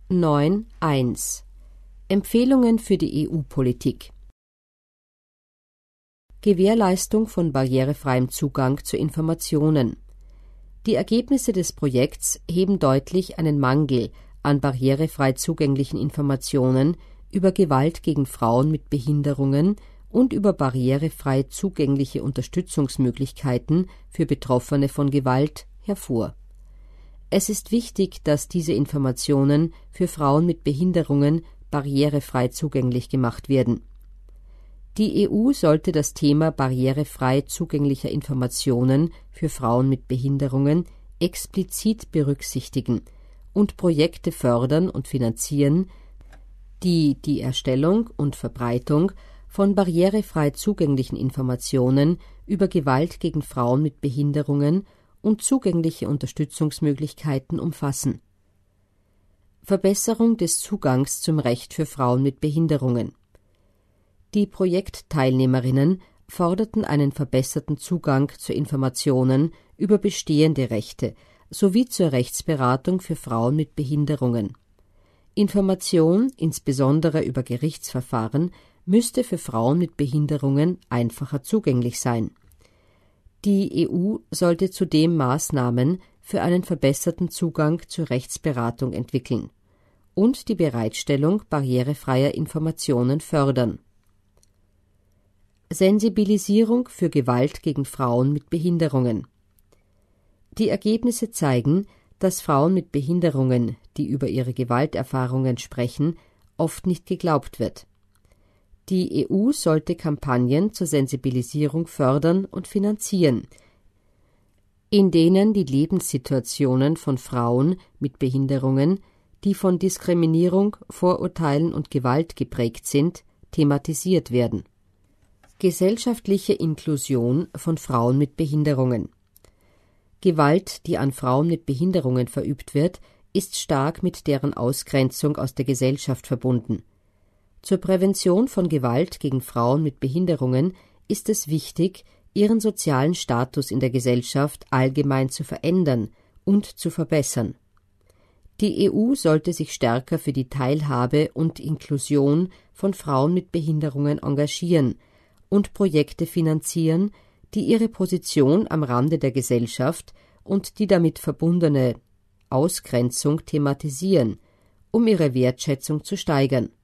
9.1 Empfehlungen für die EU-Politik. Gewährleistung von barrierefreiem Zugang zu Informationen. Die Ergebnisse des Projekts heben deutlich einen Mangel an barrierefrei zugänglichen Informationen über Gewalt gegen Frauen mit Behinderungen und über barrierefrei zugängliche Unterstützungsmöglichkeiten für Betroffene von Gewalt hervor. Es ist wichtig, dass diese Informationen für Frauen mit Behinderungen barrierefrei zugänglich gemacht werden. Die EU sollte das Thema barrierefrei zugänglicher Informationen für Frauen mit Behinderungen explizit berücksichtigen und Projekte fördern und finanzieren, die die Erstellung und Verbreitung von barrierefrei zugänglichen Informationen über Gewalt gegen Frauen mit Behinderungen und zugängliche Unterstützungsmöglichkeiten umfassen. Verbesserung des Zugangs zum Recht für Frauen mit Behinderungen. Die Projektteilnehmerinnen forderten einen verbesserten Zugang zu Informationen über bestehende Rechte sowie zur Rechtsberatung für Frauen mit Behinderungen. Information, insbesondere über Gerichtsverfahren, müsste für Frauen mit Behinderungen einfacher zugänglich sein. Die EU sollte zudem Maßnahmen für einen verbesserten Zugang zur Rechtsberatung entwickeln und die Bereitstellung barrierefreier Informationen fördern. Sensibilisierung für Gewalt gegen Frauen mit Behinderungen. Die Ergebnisse zeigen, dass Frauen mit Behinderungen, die über ihre Gewalterfahrungen sprechen, oft nicht geglaubt wird. Die EU sollte Kampagnen zur Sensibilisierung fördern und finanzieren, in denen die Lebenssituationen von Frauen mit Behinderungen, die von Diskriminierung, Vorurteilen und Gewalt geprägt sind, thematisiert werden. Gesellschaftliche Inklusion von Frauen mit Behinderungen. Gewalt, die an Frauen mit Behinderungen verübt wird, ist stark mit deren Ausgrenzung aus der Gesellschaft verbunden. Zur Prävention von Gewalt gegen Frauen mit Behinderungen ist es wichtig, ihren sozialen Status in der Gesellschaft allgemein zu verändern und zu verbessern. Die EU sollte sich stärker für die Teilhabe und Inklusion von Frauen mit Behinderungen engagieren und Projekte finanzieren, die ihre Position am Rande der Gesellschaft und die damit verbundene Ausgrenzung thematisieren, um ihre Wertschätzung zu steigern.